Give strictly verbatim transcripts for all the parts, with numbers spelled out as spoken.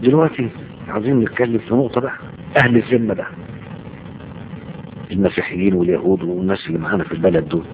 دلوقتي عايزين نتكلم في نقطة بقى، أهل الذمة بقى، المسيحيين واليهود والناس اللي معانا في البلد دول،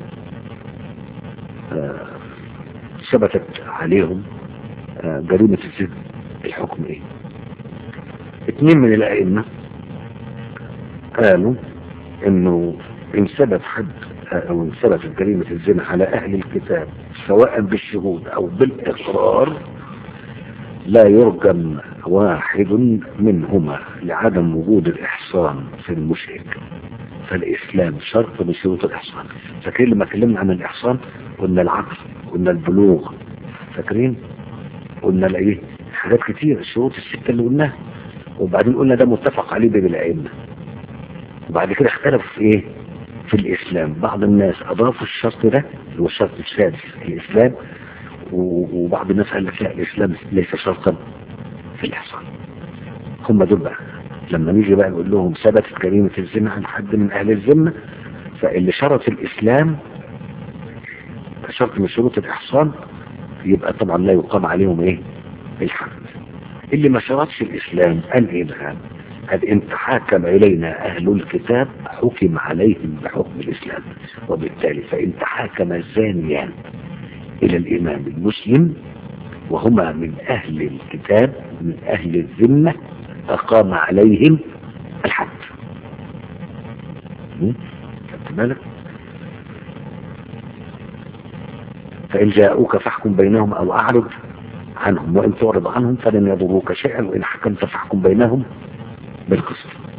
آه ثبتت عليهم آه جريمة الزنا، الحكم ايه؟ اتنين من الأئمة قالوا انه ان ثبت حد او ان ثبتت جريمة الزنا على اهل الكتاب سواء بالشهود او بالاقرار لا يرجم واحد منهما لعدم وجود الاحصان في المشرك، فالاسلام شرط من شروط الاحصان. فاكرين لما اتكلمنا عن الاحصان قلنا العقل، قلنا البلوغ، فاكرين قلنا الايه، حاجات كتير، الشروط الستة اللي قلناها، وبعدين قلنا ده متفق عليه بين الائمه. وبعد كده اختلف في ايه؟ في الاسلام، بعض الناس اضافوا الشرط ده اللي هو الشرط السادس الاسلام، وبعض الناس قال لك لا، الاسلام ليس شرطا في الاحصان. هم دول بقى لما نيجي بقى نقول لهم ثبتت جريمة الزنا عن حد من اهل الذمة، فاللي شرط الاسلام كشرط من شروط الاحصان يبقى طبعا لا يقام عليهم ايه؟ الحد. اللي ما شرطش الاسلام قال ايه بقى؟ قد ان تحاكم الينا اهل الكتاب حكم عليهم بحكم الاسلام، وبالتالي فان تحاكم الزانيان الى الامام المسلم وهما من اهل الكتاب من اهل الذمة اقام عليهم الحد. خدت بالك؟ فان جاءوك فاحكم بينهم او اعرض عنهم وان تعرض عنهم فلن يضروك شيئا وان حكمت فاحكم بينهم بالقسط.